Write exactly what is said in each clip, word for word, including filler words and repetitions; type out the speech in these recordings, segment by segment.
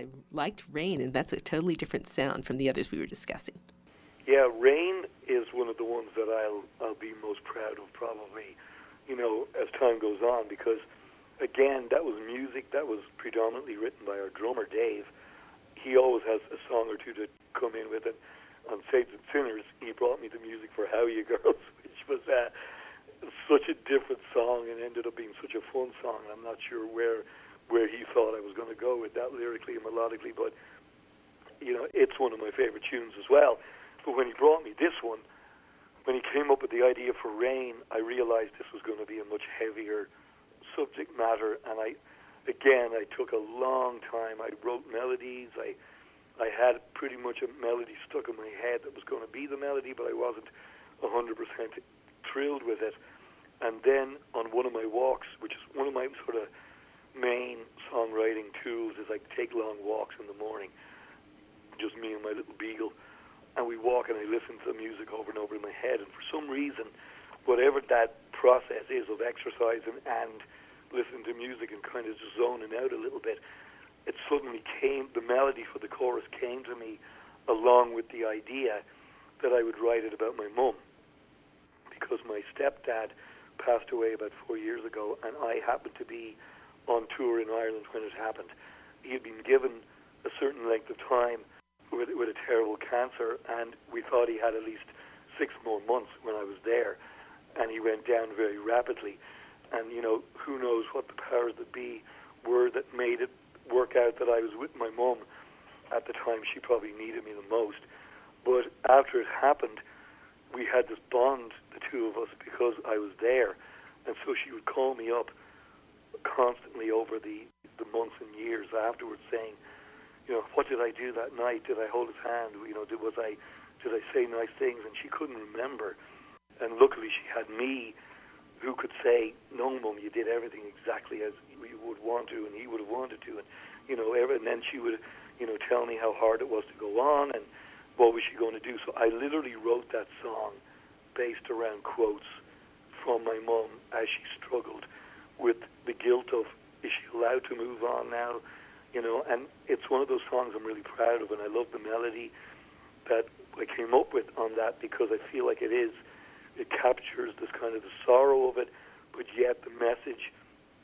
I liked Rain, and that's a totally different sound from the others we were discussing. Yeah, Rain is one of the ones that I'll I'll be most proud of, probably, you know, as time goes on, because, again, that was music that was predominantly written by our drummer, Dave. He always has a song or two to come in with it. On Saints and Sinners, he brought me the music for How You Girls, which was uh, such a different song and ended up being such a fun song. I'm not sure where where he thought I was going to go with that lyrically and melodically, but, you know, it's one of my favorite tunes as well. But when he brought me this one, when he came up with the idea for Rain, I realized this was going to be a much heavier subject matter, and I, again, I took a long time. I wrote melodies. I I had pretty much a melody stuck in my head that was going to be the melody, but I wasn't one hundred percent thrilled with it. And then on one of my walks, which is one of my sort of main songwriting tools, is I take long walks in the morning, just me and my little beagle, and we walk and I listen to the music over and over in my head. And for some reason, whatever that process is of exercising and listening to music and kind of just zoning out a little bit, it suddenly came, the melody for the chorus came to me along with the idea that I would write it about my mum, because my stepdad passed away about four years ago, and I happened to be on tour in Ireland when it happened. He had been given a certain length of time with, with a terrible cancer, and we thought he had at least six more months when I was there, and he went down very rapidly. And, you know, who knows what the powers that be were that made it work out that I was with my mum at the time she probably needed me the most. But after it happened, we had this bond, the two of us, because I was there. And so she would call me up constantly over the, the months and years afterwards saying, you know, what did I do that night? Did I hold his hand? You know, did, was I, did I say nice things? And she couldn't remember. And luckily she had me, who could say, no, Mum, you did everything exactly as you would want to, and he would have wanted to. And, you know, every, and then she would, you know, tell me how hard it was to go on and what was she going to do. So I literally wrote that song based around quotes from my mum as she struggled with the guilt of, is she allowed to move on now? You know, and it's one of those songs I'm really proud of, and I love the melody that I came up with on that, because I feel like it is, it captures this kind of the sorrow of it, but yet the message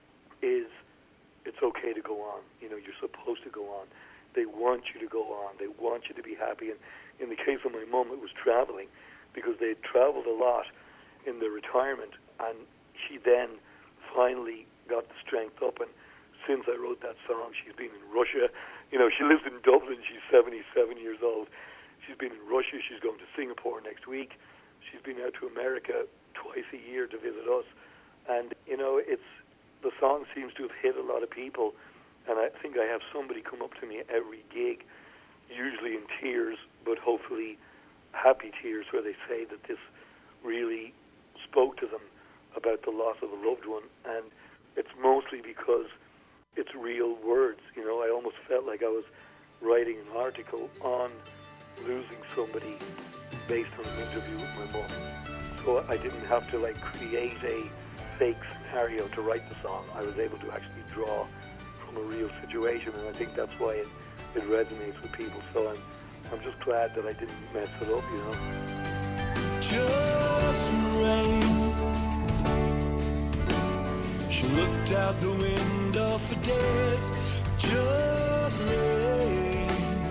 is it's okay to go on. You know, you're supposed to go on. They want you to go on. They want you to be happy. And in the case of my mum, it was traveling, because they had traveled a lot in their retirement, and she then finally got the strength up. And since I wrote that song, she's been in Russia. You know, she lives in Dublin. She's seventy-seven years old. She's been in Russia. She's going to Singapore next week. She's been out to America twice a year to visit us. And, you know, it's the song seems to have hit a lot of people. And I think I have somebody come up to me every gig, usually in tears, but hopefully happy tears, where they say that this really spoke to them about the loss of a loved one. And it's mostly because it's real words. You know, I almost felt like I was writing an article on losing somebody based on an interview with my mom. So I didn't have to, like, create a fake scenario to write the song. I was able to actually draw from a real situation, and I think that's why it, it resonates with people. So I'm I'm just glad that I didn't mess it up, you know. Just rain. She looked out the window for days. Just rain.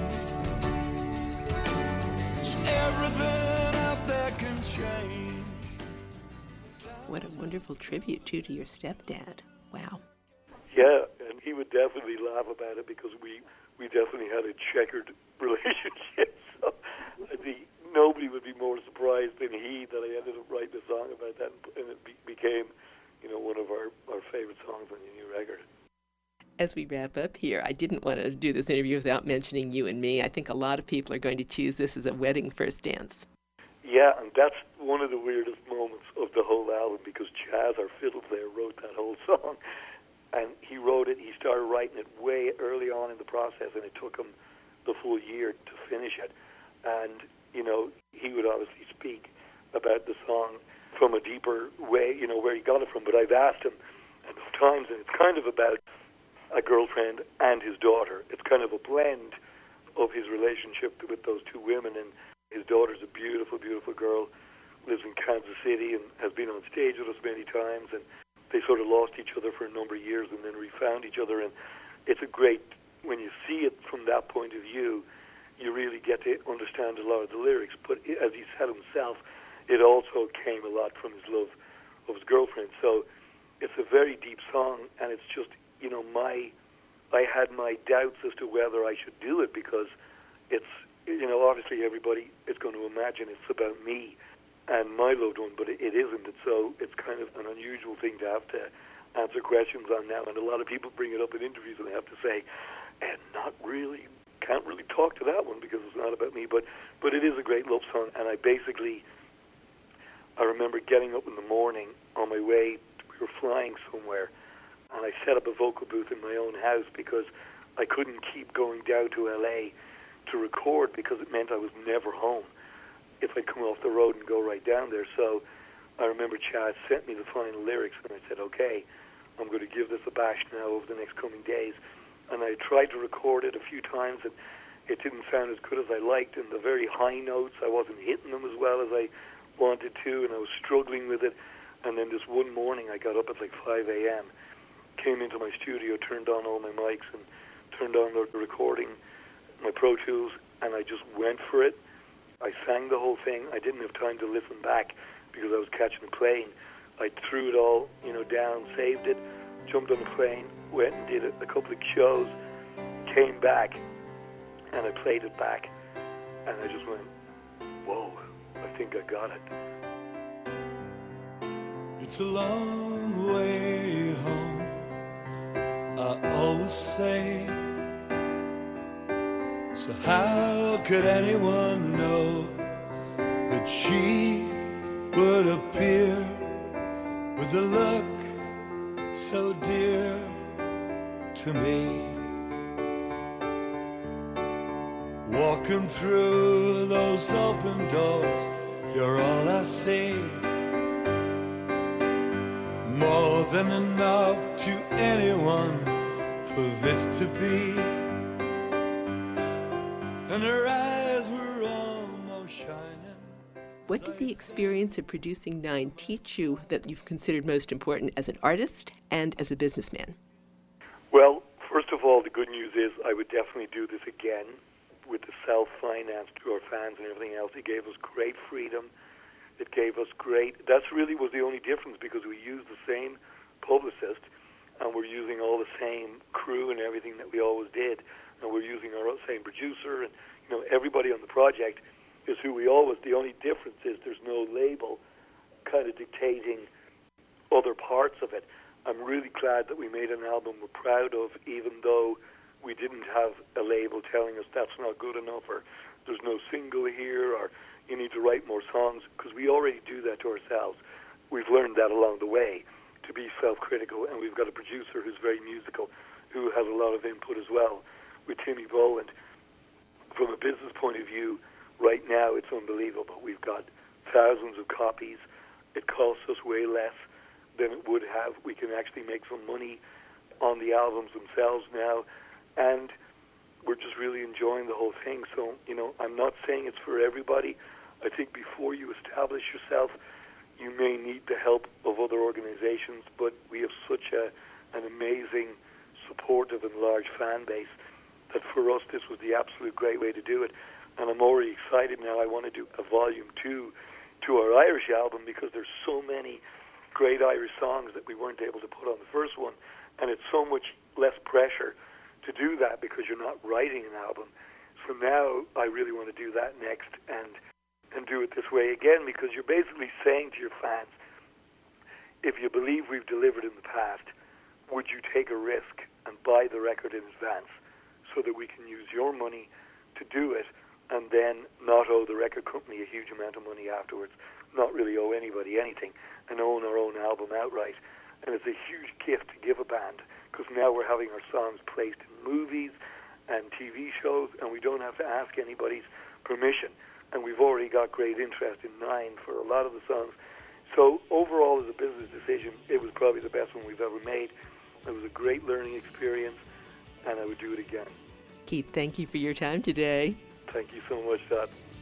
So everything out there can change. What a wonderful tribute, too, to your stepdad. Wow. Yeah, and he would definitely laugh about it, because we, we definitely had a checkered relationship. So I think nobody would be more surprised than he that I ended up writing a song about that, and it be, became, you know, one of our, our favorite songs on the new record. As we wrap up here, I didn't want to do this interview without mentioning You and Me. I think a lot of people are going to choose this as a wedding first dance. Yeah, and that's one of the weirdest moments of the whole album, because Chaz, our fiddle player, wrote that whole song. And he wrote it, he started writing it way early on in the process, and it took him the full year to finish it. And, you know, he would obviously speak about the song from a deeper way, you know, where he got it from. But I've asked him enough times, and it's kind of about a girlfriend and his daughter. It's kind of a blend of his relationship with those two women, and his daughter's a beautiful, beautiful girl, lives in Kansas City and has been on stage with us many times, and they sort of lost each other for a number of years and then refound each other, and it's a great, when you see it from that point of view, you really get to understand a lot of the lyrics. But it, as he said himself, it also came a lot from his love of his girlfriend. So it's a very deep song, and it's just, you know, my, I had my doubts as to whether I should do it, because it's, you know, obviously everybody is going to imagine it's about me and my loved one, but it, it isn't. And so it's kind of an unusual thing to have to answer questions on now. And a lot of people bring it up in interviews and they have to say, and not really, can't really talk to that one because it's not about me. But, but it is a great love song. And I basically, I remember getting up in the morning on my way, we were flying somewhere, and I set up a vocal booth in my own house because I couldn't keep going down to L A to record because it meant I was never home if I come off the road and go right down there. So I remember Chad sent me the final lyrics, and I said, okay, I'm going to give this a bash now over the next coming days. And I tried to record it a few times, and it didn't sound as good as I liked. And the very high notes, I wasn't hitting them as well as I wanted to, and I was struggling with it. And then this one morning, I got up at like five a.m., came into my studio, turned on all my mics, and turned on the recording, my Pro Tools, and I just went for it. I sang the whole thing. I didn't have time to listen back because I was catching a plane. I threw it all, you know, down, saved it, jumped on the plane, went and did a couple of shows, came back, and I played it back, and I just went, whoa, I think I got it. It's a long way home, I always say. So how could anyone know that she would appear with a look so dear to me? Walking through those open doors, you're all I see. More than enough to anyone for this to be. And her eyes were almost shining. What did the experience of producing Nine teach you that you've considered most important as an artist and as a businessman? Well, first of all, the good news is I would definitely do this again with the self-finance to our fans and everything else. It gave us great freedom. It gave us great... That's really was the only difference, because we used the same publicist and we're using all the same crew and everything that we always did. And we're using our same producer, and you know, everybody on the project is who we always. The only difference is there's no label kind of dictating other parts of it. I'm really glad that we made an album we're proud of, even though we didn't have a label telling us that's not good enough, or there's no single here, or you need to write more songs, because we already do that to ourselves. We've learned that along the way, to be self-critical, and we've got a producer who's very musical, who has a lot of input as well, with Timmy Boland. From a business point of view, right now it's unbelievable. We've got thousands of copies. It costs us way less than it would have. We can actually make some money on the albums themselves now, and we're just really enjoying the whole thing. So, you know, I'm not saying it's for everybody. I think before you establish yourself, you may need the help of other organizations, but we have such a, an amazing, supportive and large fan base that for us this was the absolute great way to do it. And I'm already excited now. I want to do a volume two to our Irish album, because there's so many great Irish songs that we weren't able to put on the first one, and it's so much less pressure to do that because you're not writing an album. So now I really want to do that next and and do it this way again, because you're basically saying to your fans, if you believe we've delivered in the past, would you take a risk and buy the record in advance so that we can use your money to do it, and then not owe the record company a huge amount of money afterwards, not really owe anybody anything, and own our own album outright. And it's a huge gift to give a band, because now we're having our songs placed in movies and T V shows, and we don't have to ask anybody's permission. And we've already got great interest in Nine for a lot of the songs. So overall, as a business decision, it was probably the best one we've ever made. It was a great learning experience, and I would do it again. Keith, thank you for your time today. Thank you so much, Dot.